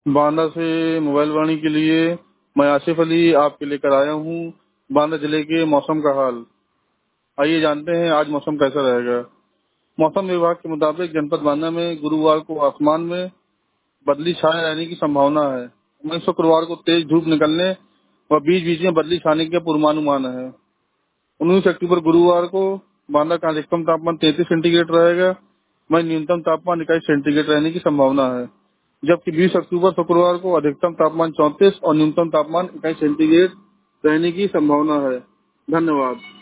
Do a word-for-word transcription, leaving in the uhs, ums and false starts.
बांदा से मोबाइल वाणी के लिए मैं आसिफ अली आपके लेकर आया हूँ बांदा जिले के मौसम का हाल। आइए जानते हैं आज मौसम कैसा रहेगा। मौसम विभाग के मुताबिक जनपद बांदा में गुरुवार को आसमान में बदली छाए रहने की संभावना है। वहीं शुक्रवार को तेज धूप निकलने व बीच बीच में बदली छाने का पूर्वानुमान है। उन्नीस अक्टूबर गुरुवार को बांदा का अधिकतम तापमान तैंतीस सेंटीग्रेड रहेगा। वहीं न्यूनतम तापमान इक्कीस सेंटीग्रेड रहने की संभावना है। जबकि बीस अक्टूबर शुक्रवार को अधिकतम तापमान चौंतीस और न्यूनतम तापमान इक्कीस सेंटीग्रेड रहने की संभावना है। धन्यवाद।